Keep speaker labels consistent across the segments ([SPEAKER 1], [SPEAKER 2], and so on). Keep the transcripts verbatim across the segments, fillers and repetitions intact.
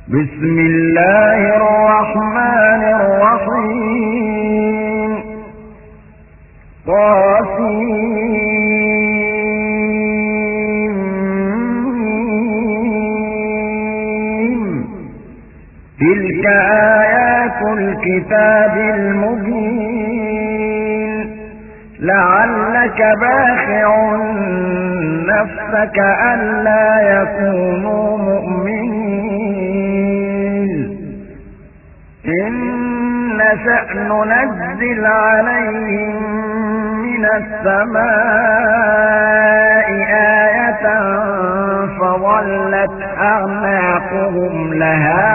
[SPEAKER 1] بسم الله الرحمن الرحيم طاسيم تلك آيات الكتاب المبين لعلك باخع نفسك ألا يكونوا مؤمنين إن نشأ ننزل عليهم من السماء آية فظلت أعناقهم لها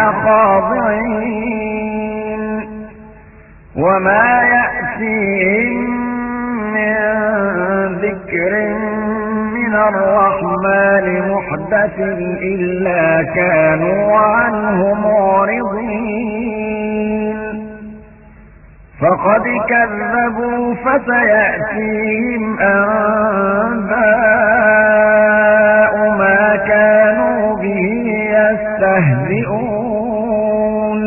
[SPEAKER 1] خاضعين وما يأتيهم من ذكر من الرحمن محدث إلا كانوا عنه معرضين فقد كذبوا فسيأتيهم أنباء ما كانوا به يستهزئون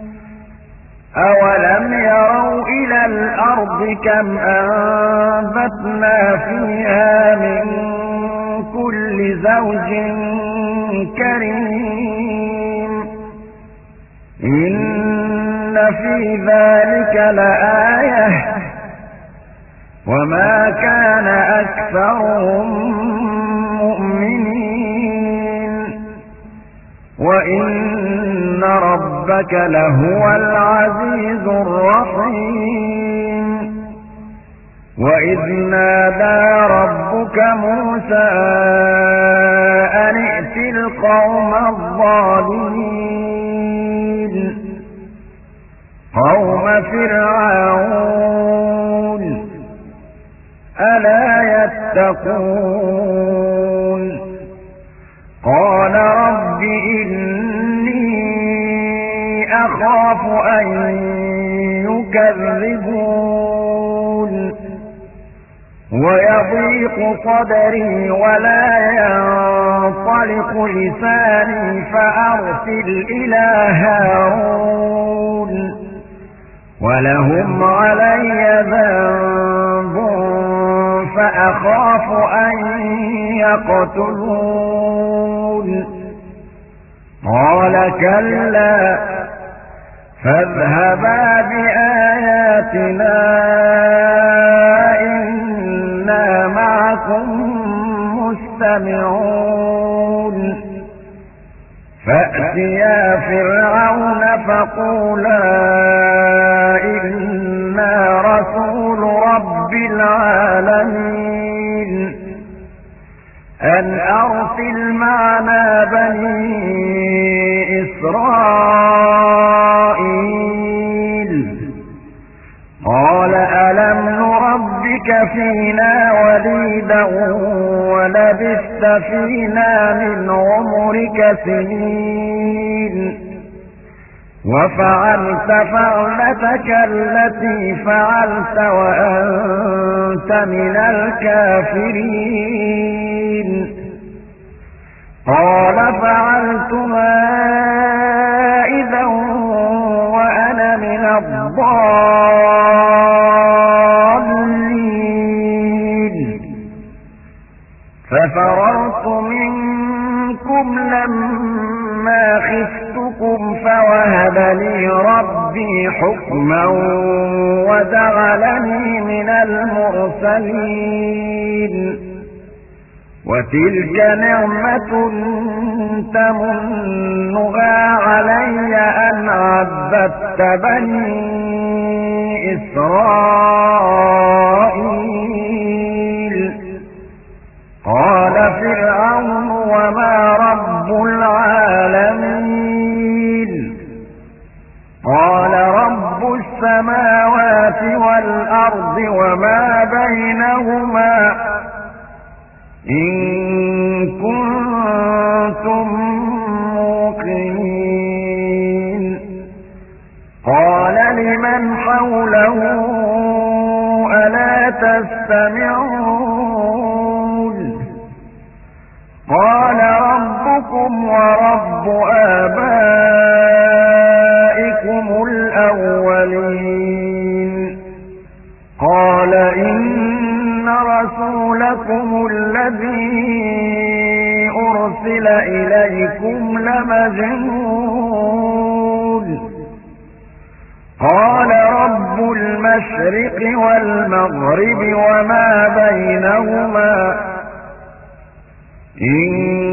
[SPEAKER 1] أولم يروا إلى الأرض كم أنبتنا فيها من كل زوج كريم إن في ذلك لآية وما كان أكثرهم مؤمنين وإن ربك لهو العزيز الرحيم وإذ نادى ربك موسى أن ائت القوم الظالمين قوم فرعون ألا يتقون قال رب إني أخاف أن يكذبون ويضيق صدري ولا ينطلق لساني فأرسل إلى هارون ولهم علي ذنب فأخاف أن يقتلون قال كلا فاذهبا بآياتنا إنا معكم مستمعون فأتيا فرعون فقولا إنا رسول رب العالمين أن أرسل معنا بني إسرائيل قال ألم نربك فينا وليدا ولبثت فينا من عمرك سنين وفعلت فعلتك التي فعلت وأنت من الكافرين قال فعلتها إذا وأنا من الضالين ففررت منكم لما خفتكم فوهب لي ربي حكما وجعلني من المرسلين وتلك نعمة تمنها علي أن عبدت بني إسرائيل قال فرعون وما رب العالمين قال رب السماوات والأرض وما بينهما إن كنتم موقنين قال لمن حوله ألا تستمعون قال ربكم ورب آبائكم أرسل إليكم لمجنون قال رب المشرق والمغرب وما بينهما إن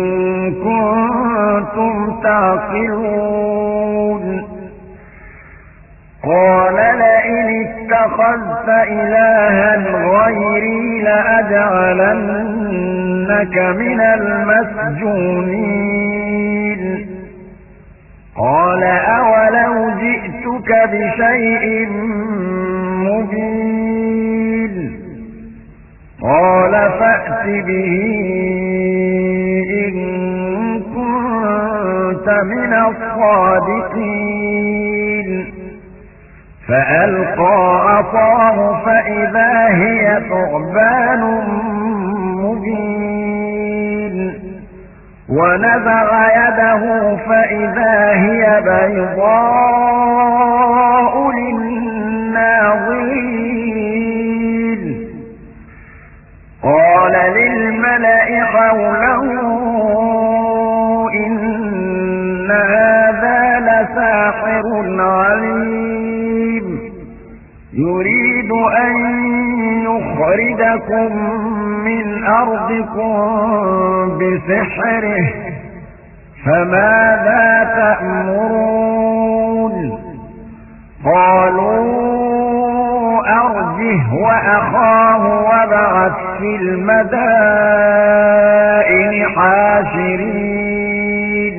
[SPEAKER 1] كنتم تعقلون قال لئن اتخذت إلها غيري لأجعلنك من المسجونين قال أولو جئتك بشيء مبين قال فأت به إن كنت من الصادقين فألقى عصاه فإذا هي ثعبان مبين ونزع يده فإذا هي بيضاء للناظرين قال للملأ حوله إن هذا لساحر عليم يريد أن يخرجكم من أرضكم بسحره فماذا تأمرون قالوا أرجه وأخاه وابعث في المدائن حاشرين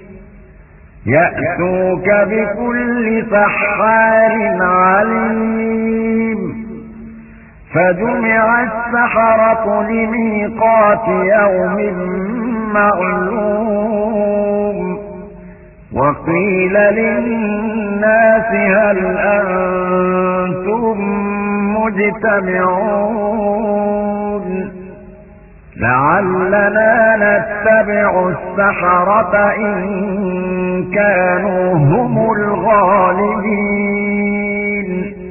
[SPEAKER 1] يأتوك بكل سحار عليم فجمع السحرة لميقات يوم معلوم وقيل للناس هل أنتم مجتمعون لعلنا نتبع السحرة إن كانوا هم الغالبين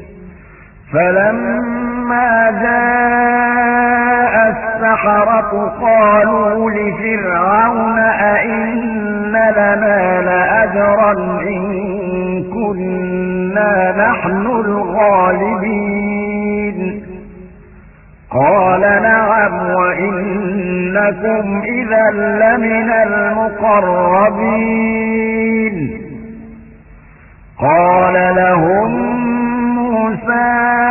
[SPEAKER 1] فلما جاء السحرة قالوا لفرعون أئن لنا لأجرا إن كنا نحن الغالبين قال نعم وإنكم إذا لمن المقربين قال لهم موسى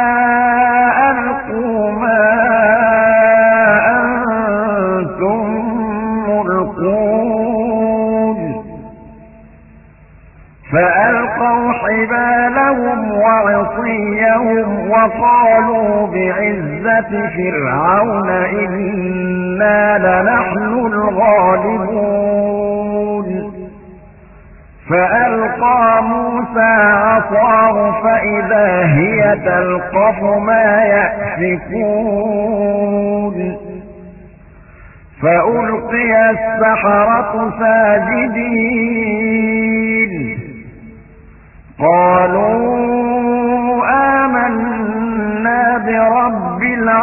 [SPEAKER 1] ألقوا ما أنتم ملقون فألقوا حبالهم وعصيهم وقالوا بعزة فرعون إنا لنحن الغالبون فألقى موسى عصاه فإذا هي تلقف ما يأفكون فألقي السحرة ساجدين قالوا آمنا برب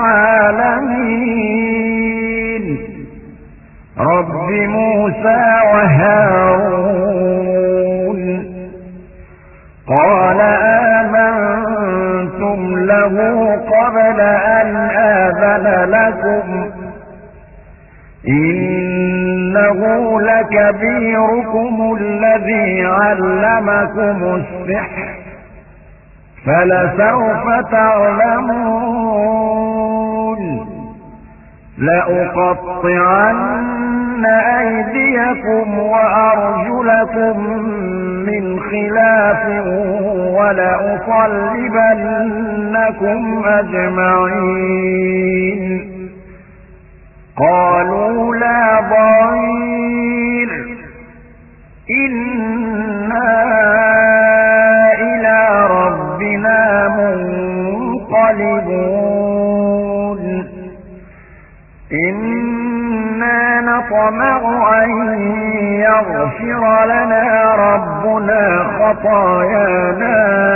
[SPEAKER 1] العالمين رب موسى وهارون قال آمنتم له قبل أن آذن لكم إنه لكبيركم الذي علمكم السحر فلسوف تعلمون لأقطعن أيديكم وأرجلكم من خلاف ولأصلبنكم أجمعين قالوا لا ضير إنا إلى ربنا منقلبون إنا نطمع أن يغفر لنا ربنا خطايانا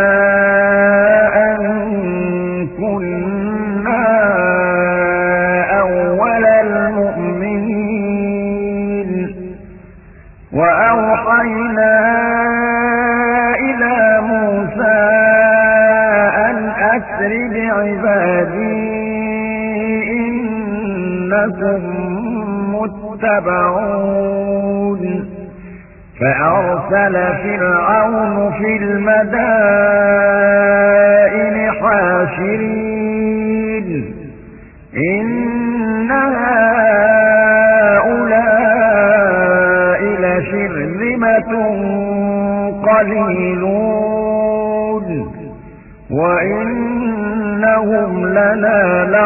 [SPEAKER 1] أن كنا أول المؤمنين فأوحينا إلى موسى أن أسر بعبادي إنكم متبعون فأرسل فرعون في المدائن حاشرين إن هؤلاء لشرذمة قليلون وإنهم لنا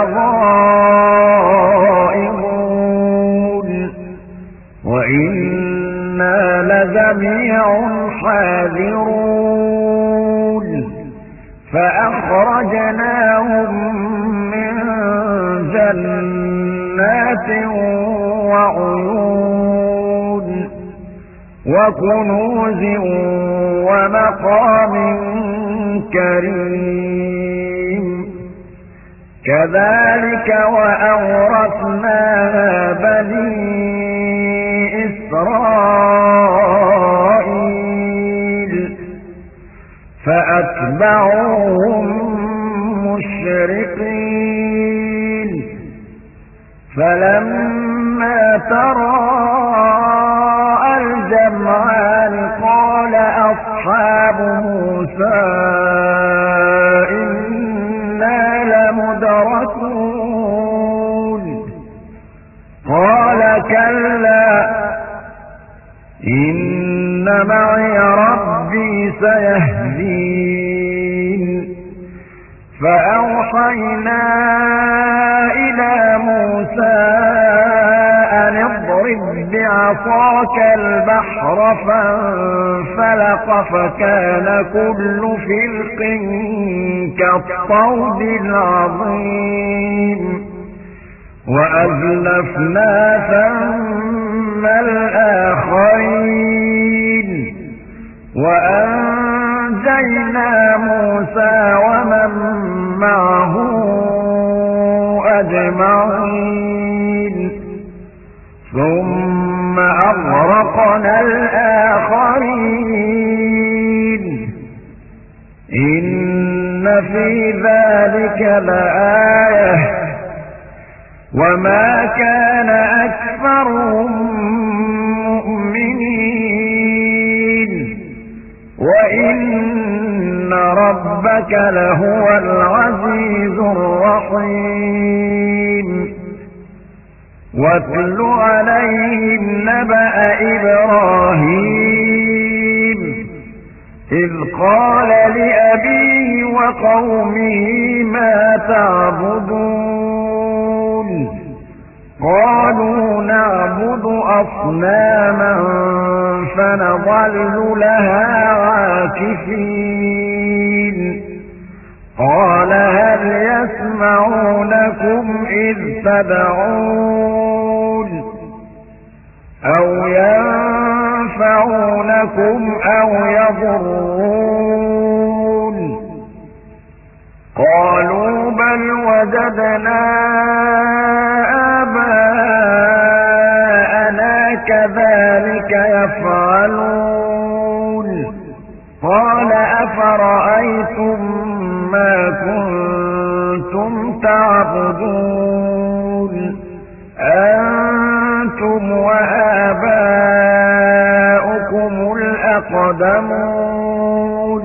[SPEAKER 1] لغائظون وإنا لجميع حاذرون فأخرجناهم من جنات وعيون وكنوز ومقام كريم كذلك وأورثناها بني إسرائيل فأتبعوهم مشرقين فلما تراءى الجمعان قال أصحاب موسى إنا لمدركون قال كلا إن معي ربي سيهدين فأوحينا إلى موسى أن اضرب بعصاك البحر فانفلق فكان كل فرق كالطود العظيم وأزلفنا ثم الآخرين وأنجينا موسى ومن معه أجمعين ثم أغرقنا الآخرين إن في ذلك لآية وما كان أكثرهم مؤمنين وإن ربك لهو العزيز الرحيم واتل عليهم نبأ إبراهيم إذ قال لأبيه وقومه ما تعبدون قالوا نعبد أصناما فنظل لها عاكفين قال هل يسمعونكم إذ تدعون أو ينفعونكم أو يضرون قالوا بل وجدنا آباءنا كذلك يفعلون قال أفرأيتم ما كنتم تعبدون أنتم وآباؤكم الأقدمون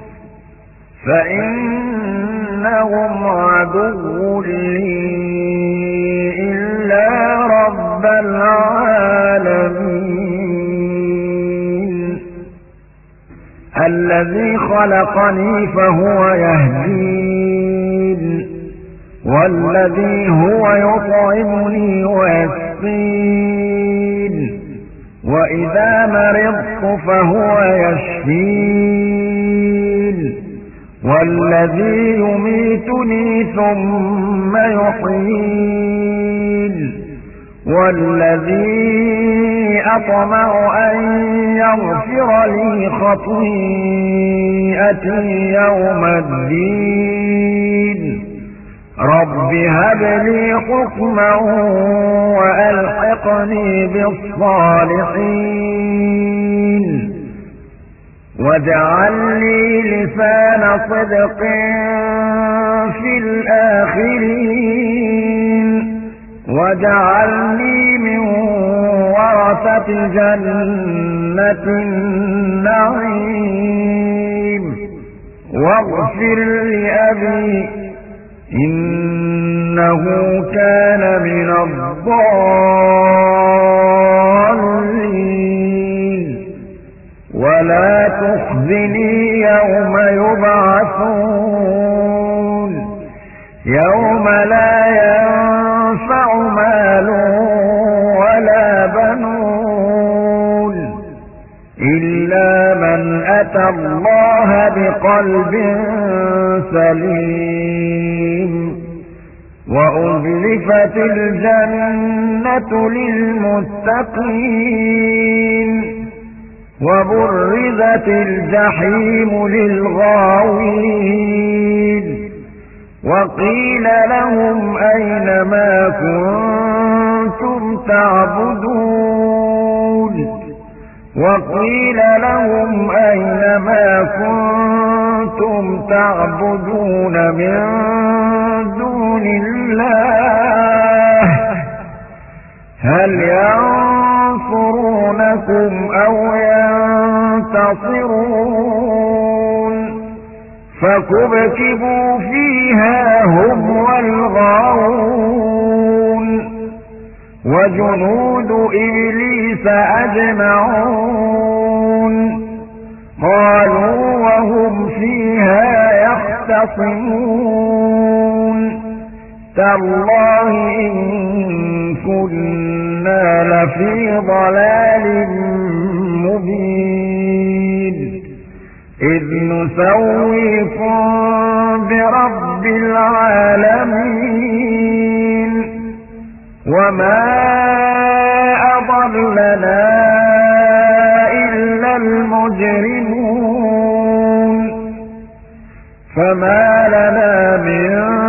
[SPEAKER 1] فإنهم عدو لي إلا رب العالمين الذي خلقني فهو يهدين والذي هو يطعمني ويسقين وإذا مرضت فهو يشفين والذي يميتني ثم يحيين والذي أطمع أن يغفر لي خطيئتي يوم الدين رب هب لي حكما وألحقني بالصالحين واجعل لي لسان صدق في الآخرين واجعلني من ورثة جنة النعيم واغفر لأبي إنه كان من الضالين ولا تخزني يوم يبعثون يوم لا ينفع مال ولا بنون إلا من أتى الله بقلب سليم وأزلفت الجنة للمتقين وبرزت الجحيم للغاوين وقيل لهم أين ما كنتم تعبدون وقيل لهم أين ما كنتم تعبدون من دون الله هل ينصرونكم أو ينتصرون فكبكبوا فيها هم والغاوون وجنود إبليس أجمعون قالوا وهم فيها يختصمون تالله إن كنا لفي ضلال مبين إذ نسويكم برب العالمين وما أضلنا إلا المجرمون فما لنا من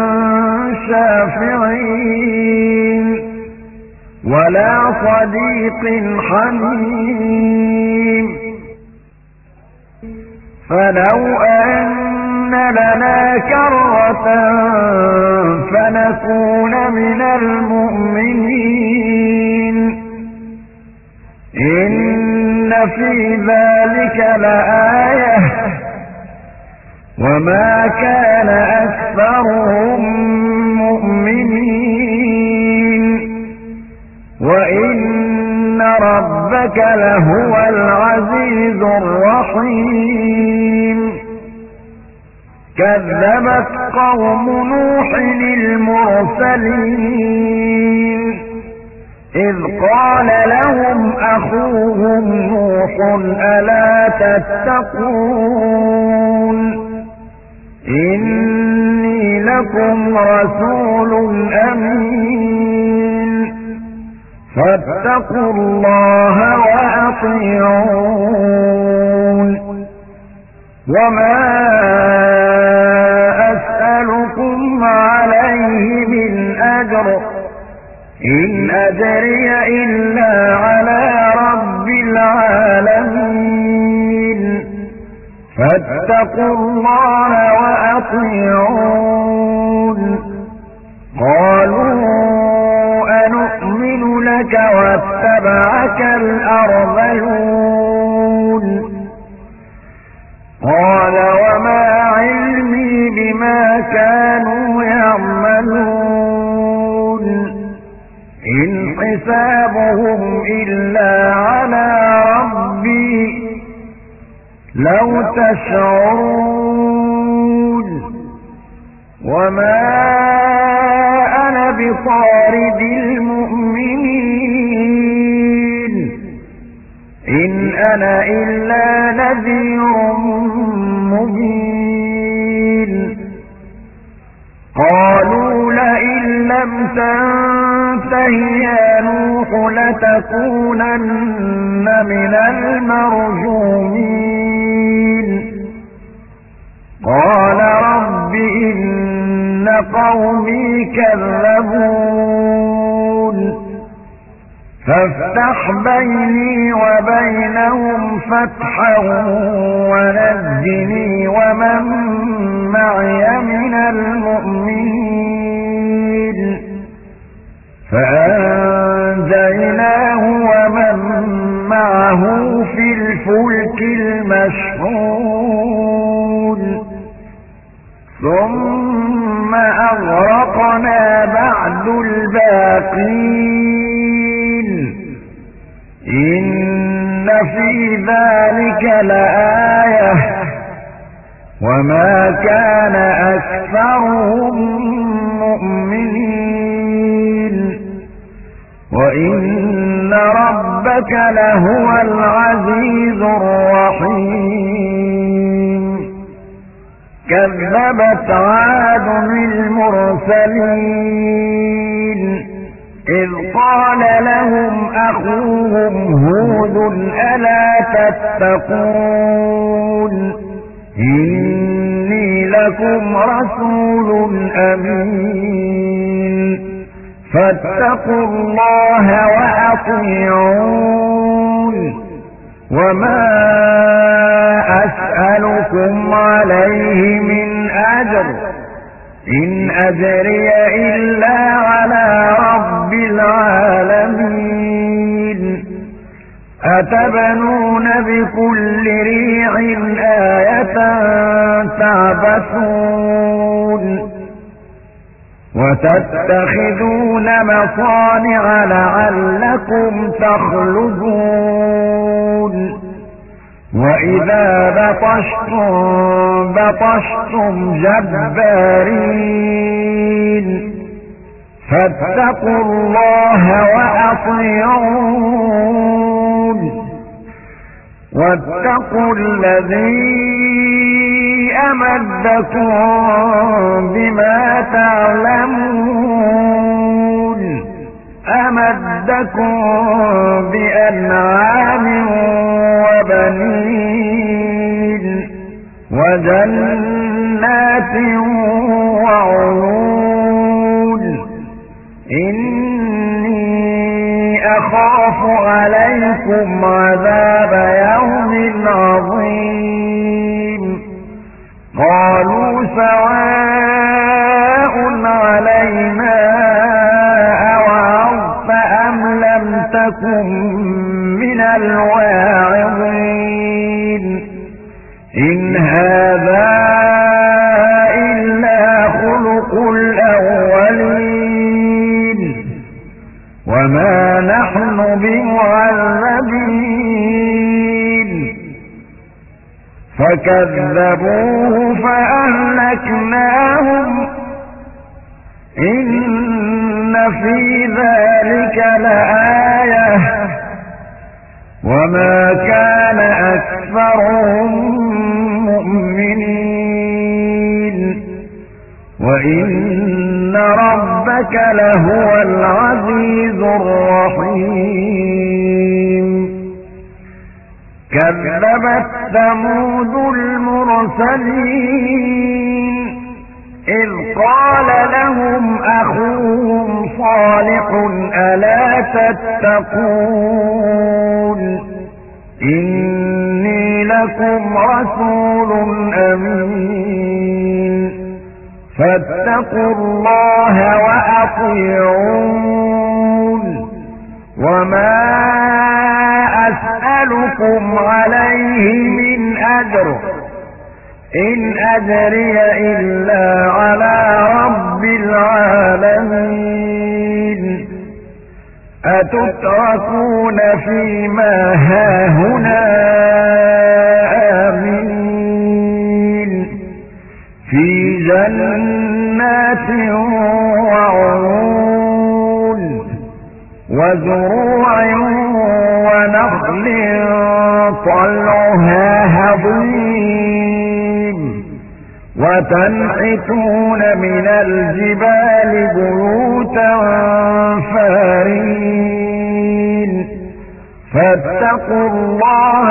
[SPEAKER 1] شافعين ولا صديق حميم فلو أن لنا كرة فنكون من المؤمنين إن في ذلك لآية وما كان أكثرهم مؤمنين وإن ربك لهو العزيز الرحيم كذبت قوم نوح المرسلين إذ قال لهم أخوهم نوح ألا تتقون إني لكم رسول أمين فاتقوا الله وأطيعون وما أسألكم عليه من أجر إن أجري إلا على رب العالمين فاتقوا الله وأطيعون قالوا أنؤمن لك واتبعك الأرذلون قال وما علمي بما كانوا يعملون إن حسابهم إلا على ربي لو تشعرون وما أنا بطارد المؤمنين إن أنا إلا نذير مبين قالوا لئن لم تنته يا نوح لتكونن من المرجومين قال رب إن قومي كذبون فافتح بيني وبينهم فتحا ونجني ومن معي من المؤمنين فأنجيناه ومن معه في الفلك المشحون ثم أغرقنا بعد الباقين إن في ذلك لآية وما كان أكثرهم مؤمنين وإن ربك لهو العزيز الرحيم كذبت عاد المرسلين إذ قال لهم أخوهم هود ألا تتقون إني لكم رسول أمين فاتقوا الله وأطيعون وما أسألكم عليه من أجر إن أجري إلا على رب العالمين أتبنون بكل ريع آية تعبثون وتتخذون مصانع لعلكم تخلدون وإذا بطشتم بطشتم جبارين فاتقوا الله وأطيعون واتقوا الذي أمدكم بما تعلمون أمدكم بأنعام وبنين وجنات وعيون إني أخاف عليكم عذاب يوم عظيم قالوا سواء علينا أوعظت أم لم تكن من الواعظين إن هذا إلا خلق الأولين وما نحن بمعذبين فكذبوه فأهلكناهم إن في ذلك لآية وما كان أكثرهم مؤمنين وإن ربك لهو العزيز الرحيم كذبت ثمود المرسلين إذ قال لهم أخوهم صالح ألا تتقون إني لكم رسول أمين فاتقوا الله وأطيعون وما أسألكم عليه من أجر إن أجري إلا على رب العالمين أتتركون فيما هاهنا آمين في جنات وعيون وزروع ونخل طلعها هضيم وتنحتون من الجبال بيوتا فارين فاتقوا الله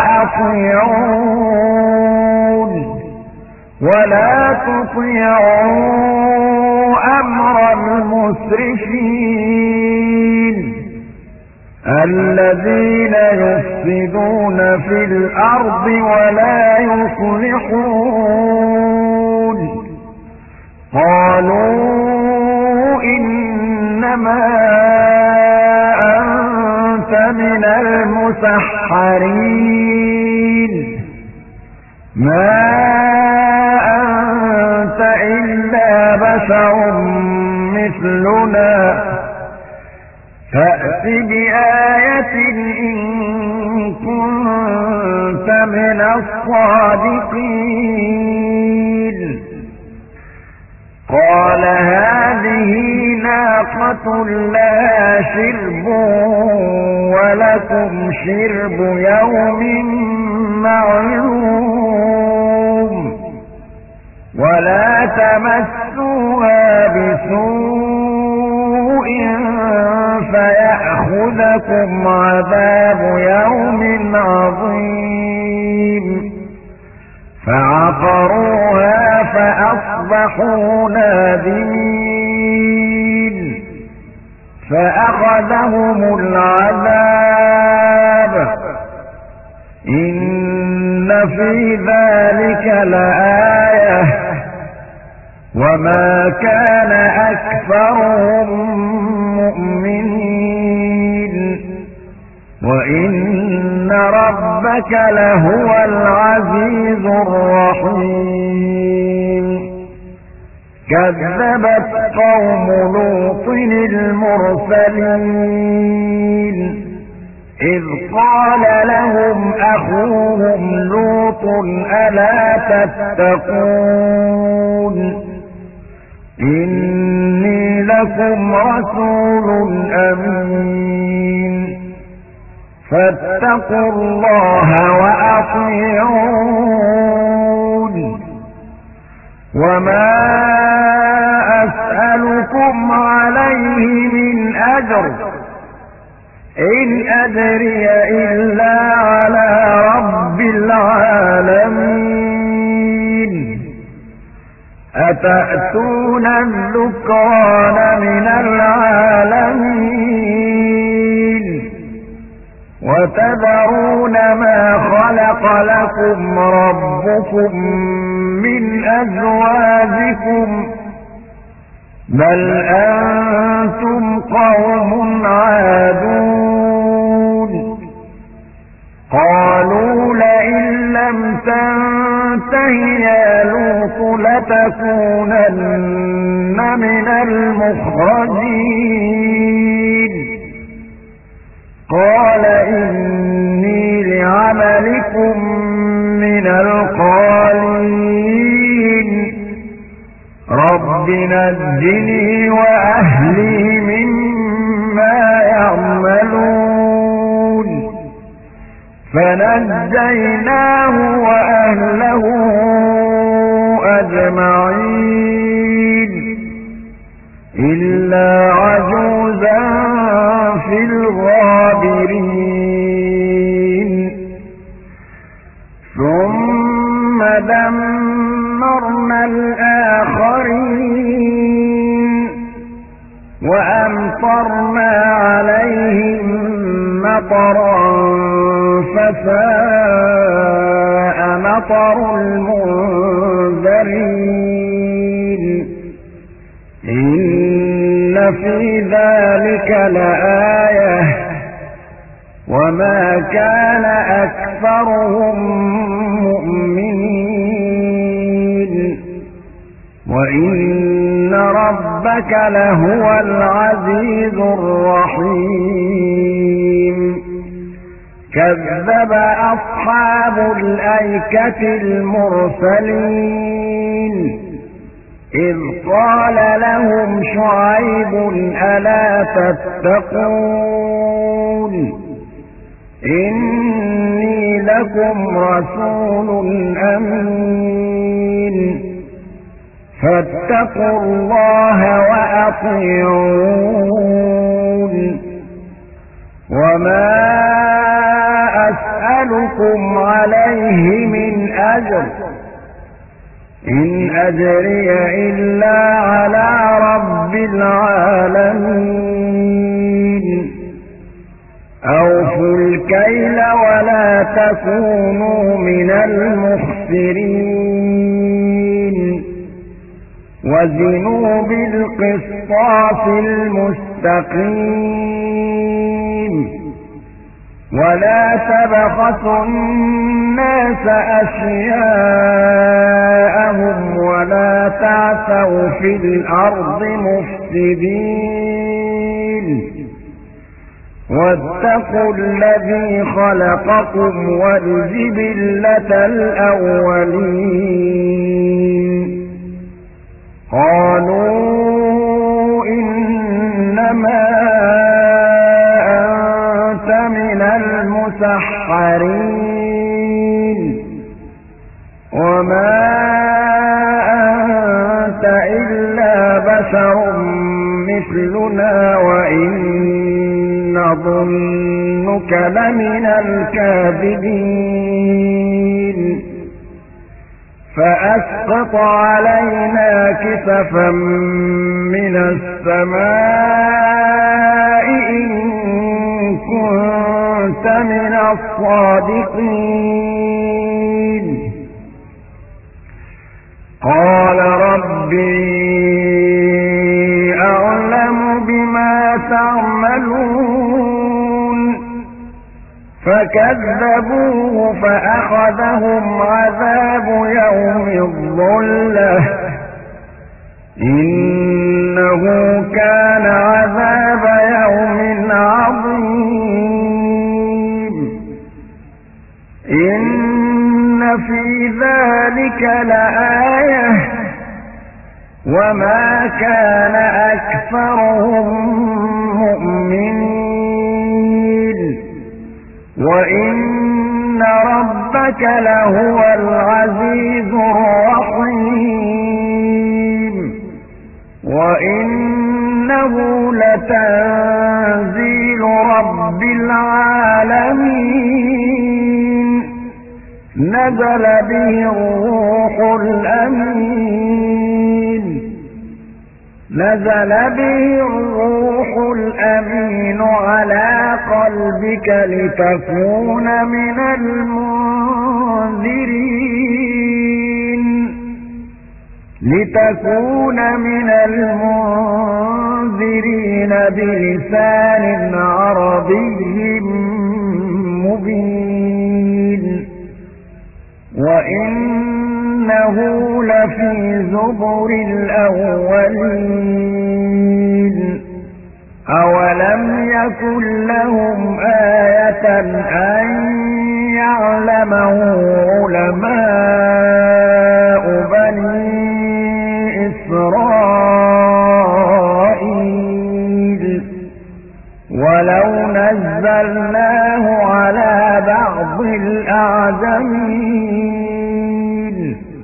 [SPEAKER 1] وأطيعون ولا تطيعوا أمر المسرفين الذين يفسدون في الأرض ولا يصلحون قالوا إنما أنت من المسحرين ما أنت إلا بشر مثلنا فأت بآية إن كنت من الصادقين قال هذه ناقة لها شرب ولكم شرب يوم معلوم ولا تمسوها بسوء فيأخذكم عذاب يوم عظيم فعقروها فأصبحوا نادمين فأخذهم العذاب إن في ذلك لآية وما كان أكثرهم مؤمنين وإن ربك لهو العزيز الرحيم كذبت قوم لوط المرسلين إذ قال لهم أخوهم لوط ألا تتقون إني لكم رسول أمين فاتقوا الله وأطيعون وما أسألكم عليه من أجر إن أجري إلا على رب العالمين أتأتون الذكران من العالمين وتذرون ما خلق لكم ربكم من أزواجكم بل أنتم قوم عادون قالوا لئن لم تنته يا لوط لتكونن من المخرجين قال إني لعملكم من القالين رب نجني وأهلي مما يعملون فنجيناه وأهله أجمعين إلا عجوزا في الغابرين ثم دمرنا الآخرين وأمطرنا عليهم مطرا فساء مطر المنذرين إن في ذلك لآية وما كان أكثرهم مؤمنين وإن ربك لهو العزيز الرحيم كذب أصحاب الأيكة المرسلين إذ قال لهم شعيب ألا تتقون إني لكم رسول أمين فاتقوا الله وأطيعون وما أسألكم عليه من أجر إن أجري إلا على رب العالمين أوفوا الكيل ولا تكونوا من المخسرين وزنوا بالقسطاس المستقيم ولا تبخسوا الناس أشياءهم ولا تعثوا في الأرض مفسدين واتقوا الذي خلقكم والجبلة الأولين قالوا إنما أنت من المسحرين وما أنت إلا بشر مثلنا وإن نظنك لمن الكاذبين فأسقط علينا كسفا من السماء إن كنت من الصادقين قال ربي أعلم بما تعملون فكذبوه فأخذهم عذاب يوم الظلة إنه كان عذاب يوم عظيم إن في ذلك لآية وما كان أكثرهم مؤمنين وإن ربك لهو العزيز الرحيم وإنه لتنزيل رب العالمين نزل به الروح الأمين نزل به الروح الأمين على قلبك لتكون من المنذرين لتكون من المنذرين بلسان عربي مبين وإنه لفي زبر الأولين أولم يكن لهم آية أن يعلمه علماء بني إسرائيل ولو نزلناه على بعض الأعجمين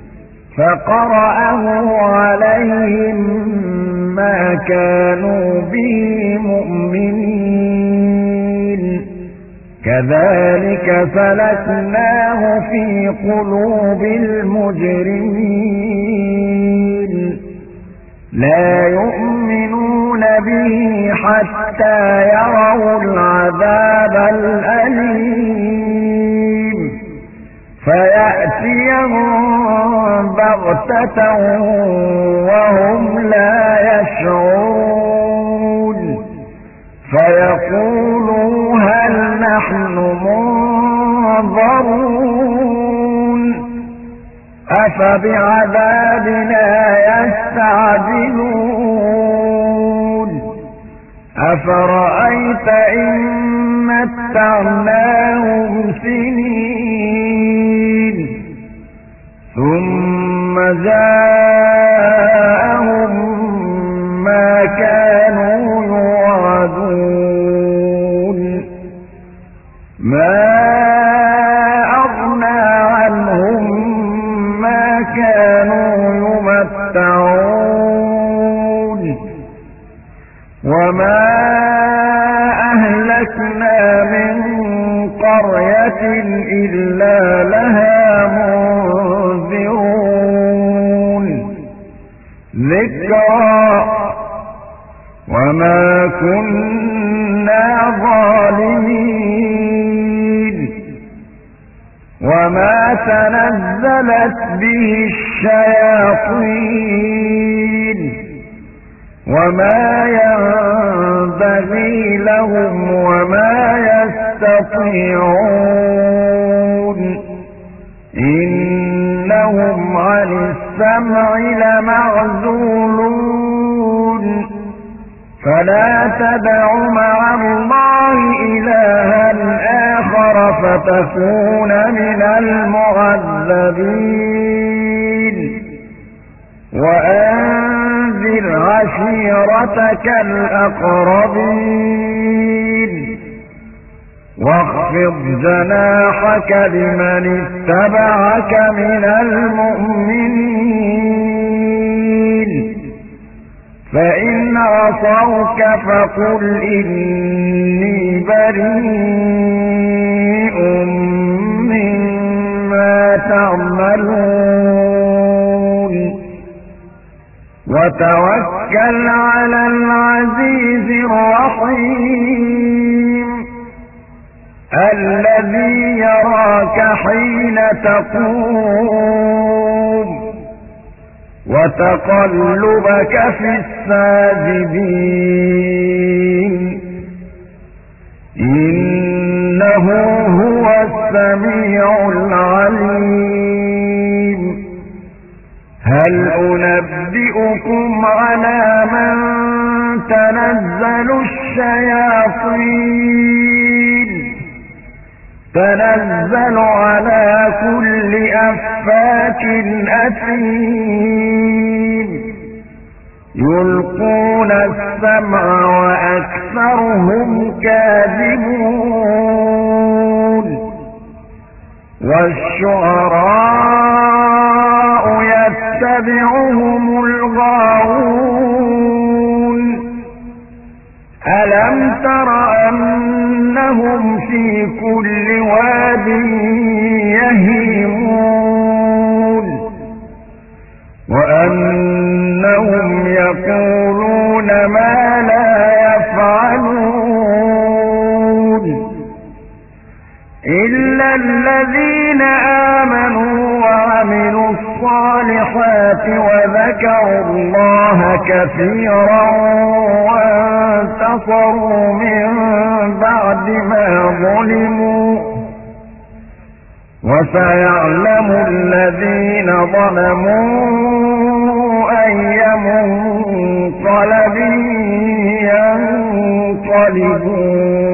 [SPEAKER 1] فقرأه عليهم ما كانوا به مؤمنين كذلك سلكناه في قلوب المجرمين لا يؤمنون به حتى يروا العذاب الأليم فيأتيهم بغتة وهم لا يشعرون فيقولوا هل نحن منظرون أفبعذابنا يستعجلون أفرأيت إن متعناهم سنين ثم جاءهم ما كانوا يوعدون ما أغنى عنهم ما كانوا يمتعون وما أهلكنا من قرية إلا لها منذرون ذكرى وما كنا ظالمين وما تنزلت به الشياطين وما ينبغي لهم وما يستطيعون إنهم عن السمع لمعزولون فلا تدع مع الله إلها آخر فتكون من المعذبين وأنذر عشيرتك الأقربين واخفض جناحك لمن اتبعك من المؤمنين فإن عصوك فقل إني بريء مما تعملون وتوكل على العزيز الرحيم الذي يراك حين تقوم وتقلبك في الساجدين إنه هو السميع العليم هل أنبئكم على من تنزل الشياطين تنزل على كل أفاك أثيم يلقون السمع وأكثرهم كاذبون والشعراء يتبعهم الغاوون ألم تر أنهم في كل واد يهيمون وأنهم يقولون ما لا يفعلون إلا الذين آمنوا وعملوا الصالحات وذكروا الله كثيرا وانتصروا من بعد ما ظلموا وسيعلم الذين ظلموا أي منقلب ينقلبون